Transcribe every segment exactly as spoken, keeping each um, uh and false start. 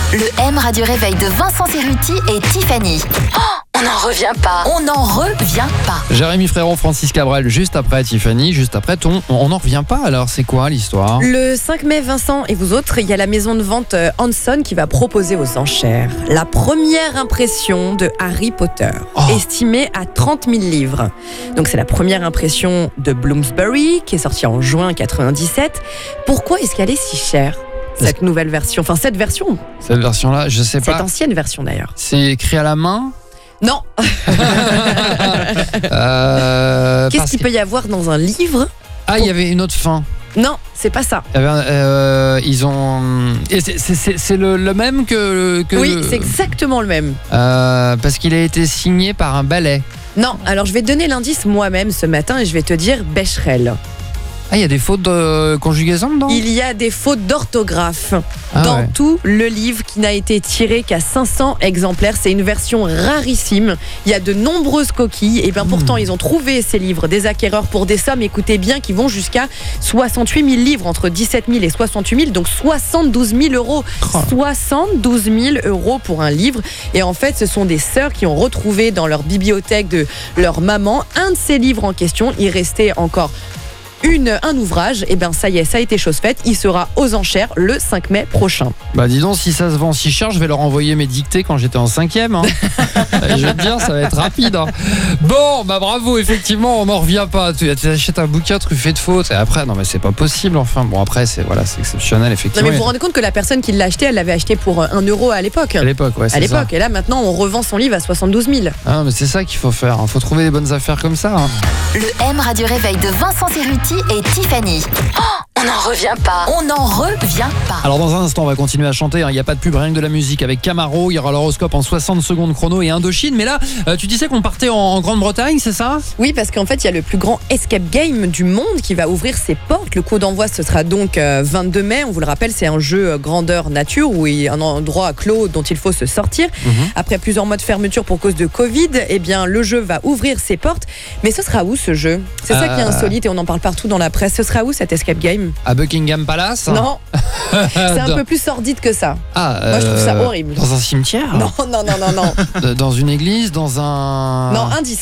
Le M Radio Réveil de Vincent Cerruti et Tiffany. Oh, on n'en revient pas. On n'en revient pas. Jérémy Frérot, Francis Cabrel, juste après Tiffany, juste après ton. On n'en revient pas alors, c'est quoi l'histoire ? Le cinq mai, Vincent et vous autres, il y a la maison de vente Hanson qui va proposer aux enchères la première impression de Harry Potter, Oh. estimée à trente mille livres. Donc c'est la première impression de Bloomsbury qui est sortie en juin quatre-vingt-dix-sept. Pourquoi est-ce qu'elle est si chère ? Cette nouvelle version, enfin cette version, Cette version-là, je sais cette pas. ancienne version d'ailleurs. C'est écrit à la main. Non, Euh, qu'est-ce parce qu'il que- peut y avoir dans un livre ? Ah, il y avait une autre fin. Non, c'est pas ça. Il y avait un- euh, ils ont. Et c'est, c'est- c'est- c'est le, le même que. que Oui, le- c'est exactement le même. Euh, parce qu'il a été signé par un ballet. Non, alors je vais te donner l'indice moi-même ce matin et je vais te dire Becherel. Ah, il y a des fautes de conjugaison dedans ? Il y a des fautes d'orthographe Ah dans ouais. tout le livre qui n'a été tiré qu'à cinq cents exemplaires. C'est une version rarissime. Il y a de nombreuses coquilles. Et bien pourtant, Mmh. ils ont trouvé ces livres des acquéreurs pour des sommes, écoutez bien, qui vont jusqu'à soixante-huit mille livres, entre dix-sept mille et soixante-huit mille, donc soixante-douze mille euros. Oh. soixante-douze mille euros pour un livre. Et en fait, ce sont des sœurs qui ont retrouvé dans leur bibliothèque de leur maman un de ces livres en question. Il restait encore Une, un ouvrage, et bien ça y est, ça a été chose faite, il sera aux enchères le cinq mai prochain. Bah dis donc, si ça se vend si cher, je vais leur envoyer mes dictées quand j'étais en cinquième. Hein. Et je vais te dire, ça va être rapide. Hein. Bon, bah bravo, effectivement, on n'en revient pas. Tu, tu achètes un bouquin truffé de fautes et après, non mais c'est pas possible. Enfin, bon après, c'est voilà, c'est exceptionnel Non effectivement. mais vous vous rendez compte que la personne qui l'a acheté, elle l'avait acheté pour un euro à l'époque. À l'époque, ouais, c'est À l'époque, ça. et là maintenant on revend son livre à soixante-douze mille. Ah, mais c'est ça qu'il faut faire. Il faut trouver des bonnes affaires comme ça. Hein. Le M Radio Réveil de Vincent Cerruti et Tiffany. Oh, on n'en revient pas. On n'en revient pas. Alors dans un instant, on va continuer à chanter. Il n'y a pas de pub, rien que de la musique avec Camaro. Il y aura l'horoscope en soixante secondes chrono et Indochine. Mais là, euh, tu disais qu'on partait en, en Grande-Bretagne, c'est ça ? Oui, parce qu'en fait, il y a le plus grand escape game du monde qui va ouvrir ses portes. Le coup d'envoi, ce sera donc euh, vingt-deux mai. On vous le rappelle, c'est un jeu euh, grandeur nature où il y a un endroit clos dont il faut se sortir. Mhm. Après plusieurs mois de fermeture pour cause de Covid, eh bien, le jeu va ouvrir ses portes. Mais ce sera où ce jeu ? C'est ça qui est Euh. insolite et on en parle partout dans la presse. Ce sera où cet escape game ? À Buckingham Palace ? Non, c'est un Dans- peu plus sordide que ça. Ah, Moi, je trouve ça euh, horrible. Dans un cimetière ? Non, non, non, non, non. Euh, Dans une église, dans un. Non, indice.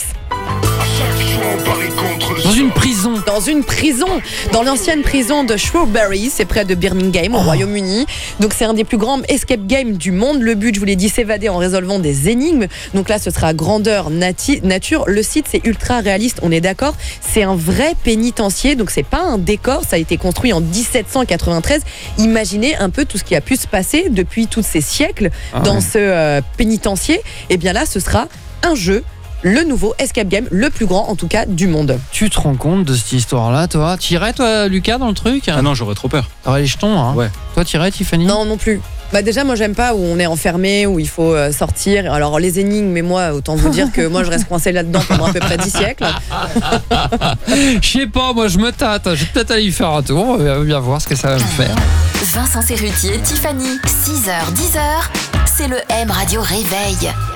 Dans une prison. Dans une prison, dans l'ancienne prison de Shrewsbury, c'est près de Birmingham, au Oh. Royaume-Uni. Donc c'est un des plus grands escape games du monde. Le but, je vous l'ai dit, s'évader en résolvant des énigmes. Donc là, ce sera grandeur nati- nature. Le site, c'est ultra réaliste, on est d'accord. C'est un vrai pénitencier, donc c'est pas un décor. Ça a été construit en dix-sept cent quatre-vingt-treize. Imaginez un peu tout ce qui a pu se passer depuis tous ces siècles Ah dans ouais. ce euh, pénitencier. Et bien là, ce sera un jeu. Le nouveau escape game, le plus grand en tout cas du monde. Tu te rends compte de cette histoire-là, toi ? T'irais, toi, Lucas, dans le truc ? Ah non, j'aurais trop peur. T'aurais les jetons, hein ? Ouais. Toi, t'irais, Tiffany ? Non, non plus. Bah déjà, moi, j'aime pas où on est enfermé, où il faut euh, sortir. Alors, les énigmes, mais moi, autant vous dire que moi, je reste coincé là-dedans pendant à peu près dix siècles. Je sais pas, moi, je me tâte. Je vais peut-être aller y faire un tour. On va bien voir ce que ça va me faire. Vincent Cerruti et Tiffany, six heures dix heures, c'est le M Radio Réveil.